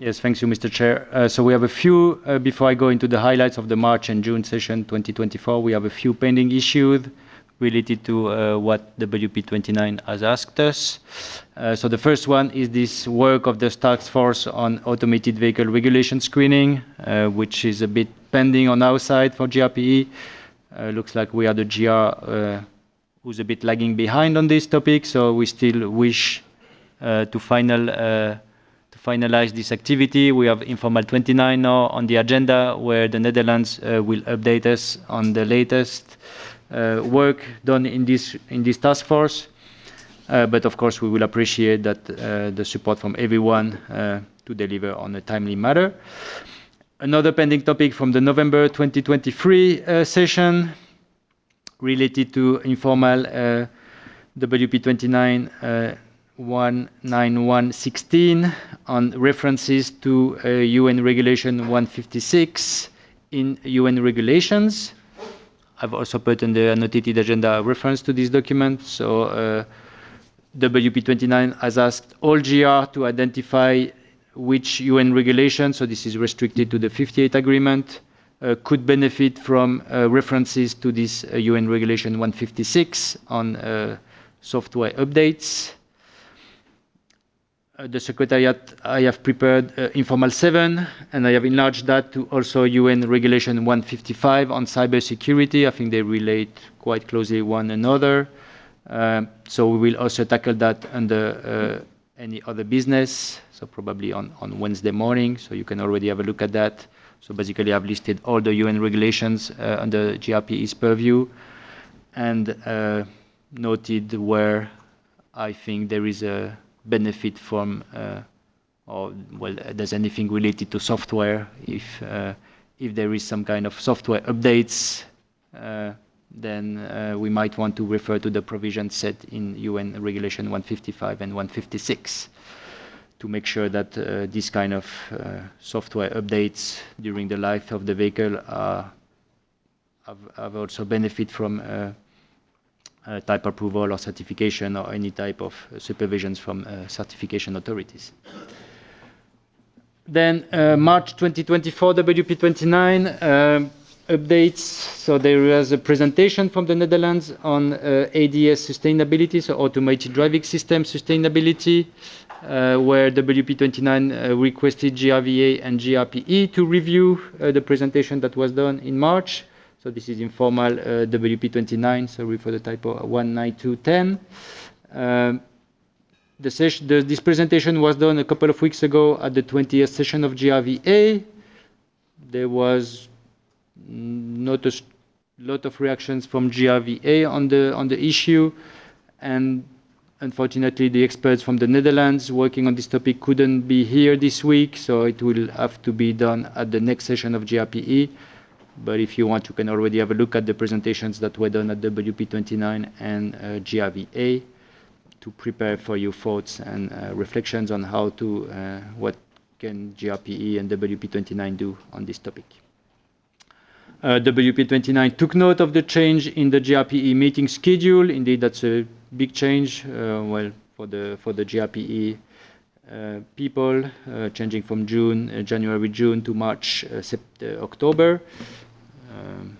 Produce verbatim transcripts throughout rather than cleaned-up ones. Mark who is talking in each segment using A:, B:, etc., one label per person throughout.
A: Yes, thank you, Mister Chair. Uh, so we have a few, uh, before I go into the highlights of the March and June session twenty twenty-four, we have a few pending issues related to uh, what W P twenty-nine has asked us. Uh, so the first one is this work of the task force on automated vehicle regulation screening, uh, which is a bit pending on our side for G R P E. Uh, looks like we are the G R uh, who's a bit lagging behind on this topic, so we still wish uh, to final uh, to finalize this activity. We have Informal twenty-nine now on the agenda, where the Netherlands uh, will update us on the latest uh, work done in this in this task force. Uh, but of course, we will appreciate that uh, the support from everyone uh, to deliver on a timely matter. Another pending topic from the November twenty twenty-three uh, session related to informal uh, W P twenty-nine uh, one ninety-one sixteen on references to uh, U N Regulation one fifty-six in U N regulations. I've also put in the annotated agenda reference to this document. So uh, W P twenty-nine has asked all G R to identify which U N regulation, so this is restricted to the fifty-eight agreement, uh, could benefit from uh, references to this uh, U N regulation one fifty-six on uh, software updates. Uh, the Secretariat, I have prepared uh, Informal seven, and I have enlarged that to also U N regulation one fifty-five on cybersecurity. I think they relate quite closely one another. Um, so we will also tackle that under uh, any other business, so probably on, on Wednesday morning, so you can already have a look at that. So basically I've listed all the U N regulations uh, under G R P E's purview and uh, noted where I think there is a benefit from, uh, or well, there's anything related to software, if, uh, if there is some kind of software updates, uh, then uh, we might want to refer to the provisions set in U N Regulation one fifty-five and one fifty-six to make sure that uh, this kind of uh, software updates during the life of the vehicle are, have, have also benefit from uh, uh, type approval or certification or any type of supervisions from uh, certification authorities. Then uh, March twenty twenty-four W P twenty-nine uh, updates. So there was a presentation from the Netherlands on uh, A D S sustainability, so automated driving system sustainability, uh, where W P twenty-nine uh, requested G R V A and G R P E to review uh, the presentation that was done in March. So this is informal uh, W P twenty-nine, sorry for the typo, one ninety-two ten. Um, The session, the, this presentation was done a couple of weeks ago at the twentieth session of G R V A. There was not a lot of reactions from G R V A on the on the issue, and unfortunately the experts from the Netherlands working on this topic couldn't be here this week, so it will have to be done at the next session of G R P E. But if you want, you can already have a look at the presentations that were done at W P twenty-nine and uh, G R V A. To prepare for your thoughts and uh, reflections on how to, uh, what can G R P E and W P twenty-nine do on this topic. Uh, W P twenty-nine took note of the change in the G R P E meeting schedule. Indeed, that's a big change, uh, well, for the, for the G R P E uh, people, uh, changing from June, uh, January, June to March, uh, September, October. Um,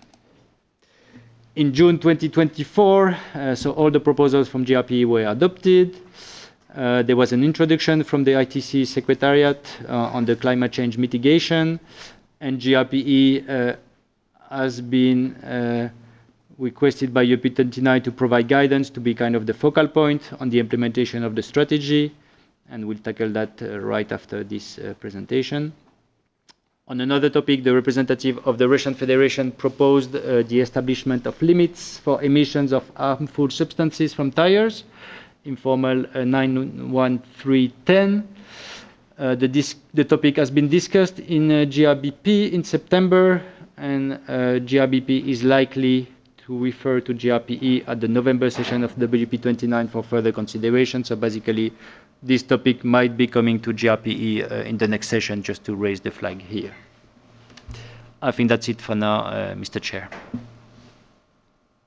A: In June twenty twenty-four, uh, so all the proposals from G R P E were adopted. Uh, there was an introduction from the I T C Secretariat uh, on the climate change mitigation, and G R P E uh, has been uh, requested by U P twenty-nine to provide guidance to be kind of the focal point on the implementation of the strategy, and we'll tackle that uh, right after this uh, presentation. On another topic, the representative of the Russian Federation proposed uh, the establishment of limits for emissions of harmful substances from tires, informal uh, nine one three ten. Uh, the, the topic has been discussed in uh, G R B P in September, and uh, G R B P is likely to refer to G R P E at the November session of W P twenty-nine for further consideration. So basically, this topic might be coming to G R P E uh, in the next session, just to raise the flag here. I think that's it for now, uh, Mister Chair.